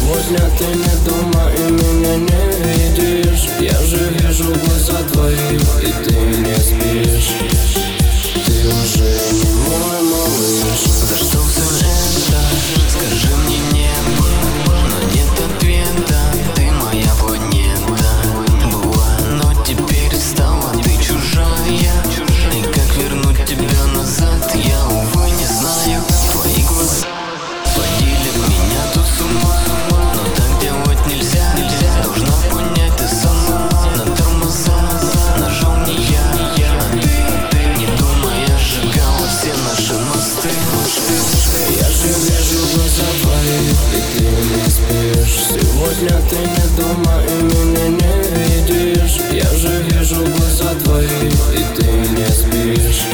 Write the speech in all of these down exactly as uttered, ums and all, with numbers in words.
Сегодня ты не дома и меня не видишь. Я же вижу глаза твои, и ты не спишь. Ты уже не мой малыш. За что все это? Скажи мне небо, но нет ответа. Ты моя планета была, но теперь стала ты чужая. И как вернуть тебя назад, я, увы, не знаю. Твои глаза сводили меня тут с ума, но так делать нельзя. Должна понять, ты сама на тормоза нажал не я, а ты, не думая, сжигала все наши мосты. Я же вижу глаза твои, и ты не спишь. Сегодня ты не дома и меня не видишь. Я же вижу глаза твои, и ты не спишь.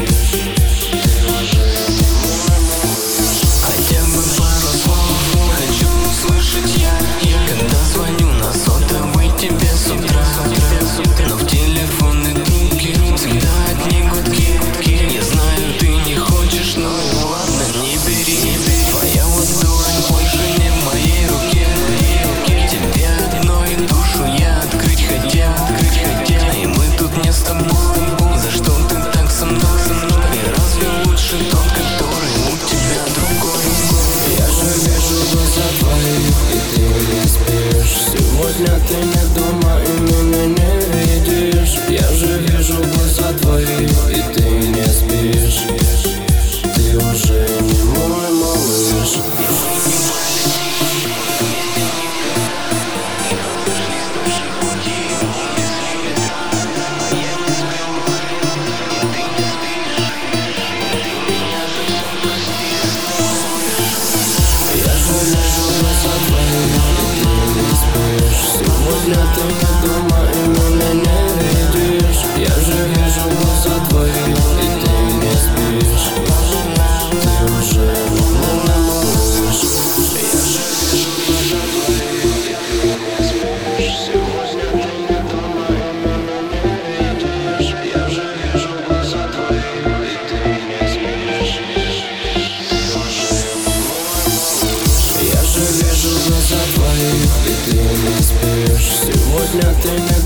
Хотя бы пару слов хочу услышать я, когда звоню на сотовый тебе с утра. Но в телефонной трубке всегда одни гудки. Я знаю, ты не хочешь, но ладно, не бери. Твоя ладонь больше не в моей руке. Тебе одной душу я открыть хотел, открыть хотел. И мы тут не с тобой. За что ты так со мной? И разве лучше тот, который у тебя другой? Я же вижу глаза твои, и ты не спишь. Сегодня ты не дома и меня не видишь. Я же вижу глаза твои, и ты не спишь. Ты уже не мой малыш. Сегодня ты не дома и меня не видишь. Я же вижу глаза твои, и ты не спишь. Ты уже не мой малыш. Я же вижу глаза твои, и ты не спишь. Сегодня ты не дома и меня не видишь. Я же вижу глаза твои, и ты не спишь. Ты уже не мой малыш. Я же вижу глаза твои, и ты не спишь. Сегодня ты не